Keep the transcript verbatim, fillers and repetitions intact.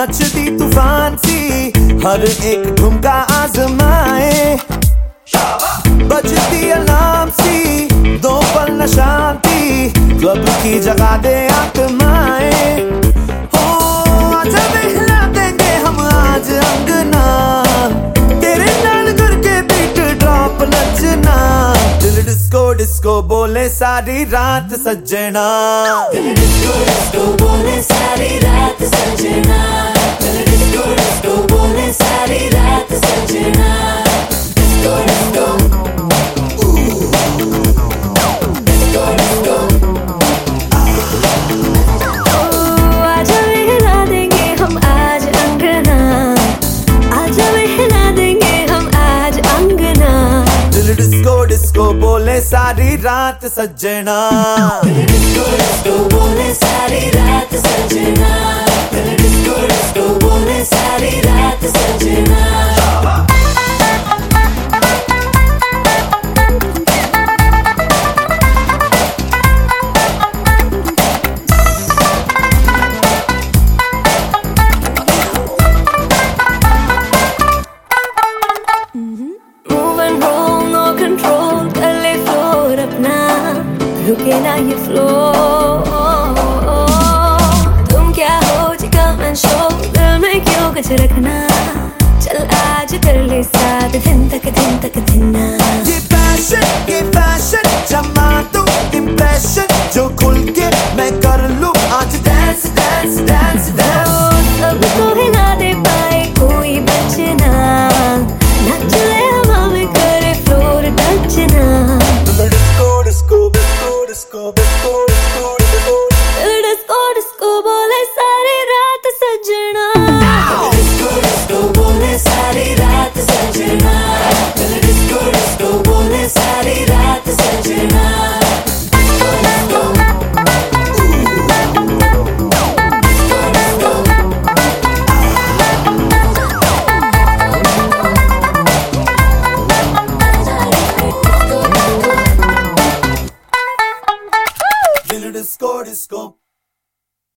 नचती तूफान सी हर एक ठुमका आजमाए, बजती अलार्म सी दो पल न शांति, क्लब की जगह दे आत्माएं। हो आजा बहला देंगे हम आज अंगना, तेरे नाल करके बीट ड्रॉप नचना। दिल डिस्को डिस्को बोले सारी रात सजना, दिल डिस्को डिस्को बोले सारी रात सजना, दिल डिस्को डिस्को बोले सारी रात सजना। डिस्को डिस्को डिस्को डिस्को आजा बहला देंगे हम आज अंगना, आजा बहला देंगे हम आज अंगना। दिल डिस्को डिस्को बोले सारी रात सजना, दिल डिस्को डिस्को बोले सारी रात सजना, दिल डिस्को डिस्को बोले सारी रात सजना। रुके ना ये फ्लो, तुम क्या हो जी कम एंड शो, दिल में क्यों कुछ रखना। चल आज कर ले साथ दिन तक दिन तक दिना। ये पैशन ये फैशन जमा दूं इम्प्रेशन, जो खुल के मैं कर लूं आज डांस डांस डांस डांस। सबको हिला दे पाए कोई बचना, नाच ले हवा में करे फ्लोर टचना। Disco disco disco disco disco disco दिल डिस्को डिस्को बोले सारी रात सजना, डिस्को डिस्को बोले सारी रात सजना, दिल डिस्को डिस्को बोले सारी रात सजना। Disco, disco.